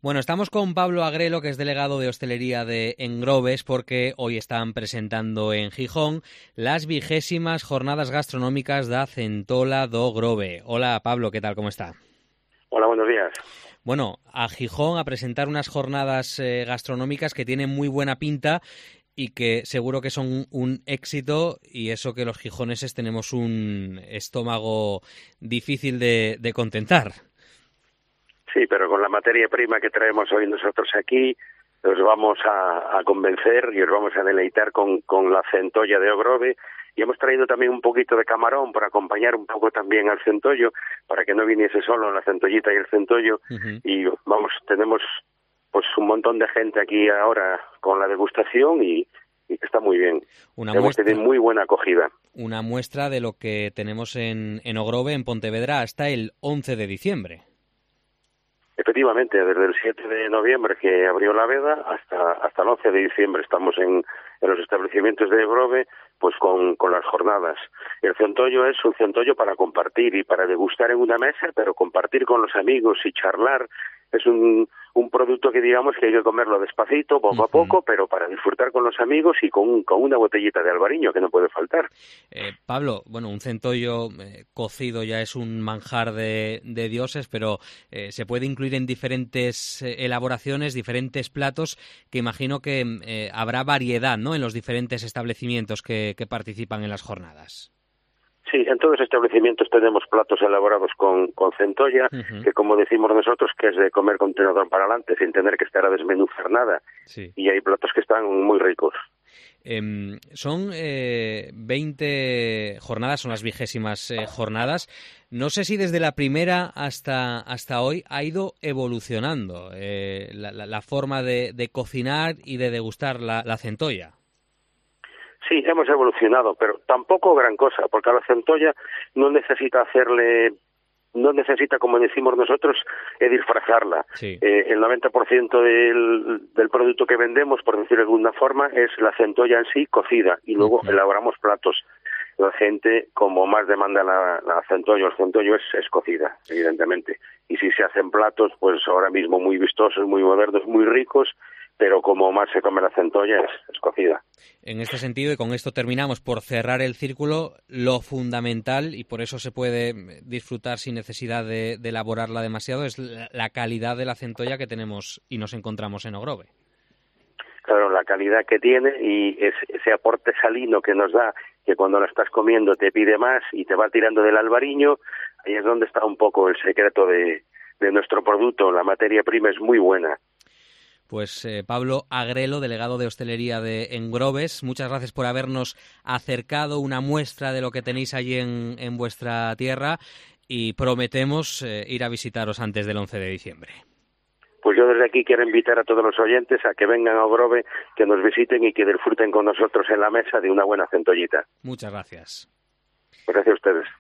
Bueno, estamos con Pablo Agrelo, que es delegado de hostelería de Engrobes, porque hoy están presentando en Gijón las 20º jornadas gastronómicas da Centola do Grove. Hola Pablo, ¿qué tal? ¿Cómo está? Hola, buenos días. Bueno, a Gijón a presentar unas jornadas gastronómicas que tienen muy buena pinta y que seguro que son un éxito, y eso que los gijoneses tenemos un estómago difícil de contentar. Sí, pero con la materia prima que traemos hoy nosotros aquí, os vamos a convencer y os vamos a deleitar con la centolla de Ogrove, y hemos traído también un poquito de camarón para acompañar un poco también al centollo, para que no viniese solo la centollita y el centollo. Y vamos, tenemos pues un montón de gente aquí ahora con la degustación y que está muy bien. Hemos tenido muy buena acogida. Una muestra de lo que tenemos en Ogrove, en Pontevedra, hasta el 11 de diciembre. Efectivamente, desde el 7 de noviembre que abrió la veda hasta el 11 de diciembre estamos en los establecimientos de Grove, pues con las jornadas. El centollo es un centollo para compartir y para degustar en una mesa, pero compartir con los amigos y charlar. Es un producto que digamos que hay que comerlo despacito, poco a poco, pero para disfrutar con los amigos y con una botellita de albariño que no puede faltar. Pablo, bueno, un centollo cocido ya es un manjar de dioses, pero se puede incluir en diferentes elaboraciones, diferentes platos, que imagino que habrá variedad, ¿no?, en los diferentes establecimientos que participan en las jornadas. Sí, en todos los establecimientos tenemos platos elaborados con centolla, que como decimos nosotros, que es de comer con tenedor para adelante, sin tener que estar a desmenuzar nada. Sí. Y hay platos que están muy ricos. Son 20 jornadas, son las 20º jornadas. No sé si desde la primera hasta hoy ha ido evolucionando la forma de cocinar y de degustar la centolla. Sí, hemos evolucionado, pero tampoco gran cosa, porque a la centolla no necesita, como decimos nosotros, disfrazarla. Sí. El 90% del producto que vendemos, por decirlo de alguna forma, es la centolla en sí cocida, y luego elaboramos platos. La gente, como más demanda la centolla, el centollo es cocida, evidentemente. Y si se hacen platos, pues ahora mismo muy vistosos, muy modernos, muy ricos, pero como más se come la centolla es cocida. En este sentido, y con esto terminamos, por cerrar el círculo, lo fundamental, y por eso se puede disfrutar sin necesidad de elaborarla demasiado, es la calidad de la centolla que tenemos y nos encontramos en Ogrove. Claro, la calidad que tiene y ese aporte salino que nos da, que cuando la estás comiendo te pide más y te va tirando del albariño, ahí es donde está un poco el secreto de nuestro producto. La materia prima es muy buena. Pues Pablo Agrelo, delegado de hostelería de Engrobes, muchas gracias por habernos acercado una muestra de lo que tenéis allí en vuestra tierra, y prometemos ir a visitaros antes del 11 de diciembre. Pues yo desde aquí quiero invitar a todos los oyentes a que vengan a Ogrove, que nos visiten y que disfruten con nosotros en la mesa de una buena centollita. Muchas gracias. Gracias a ustedes.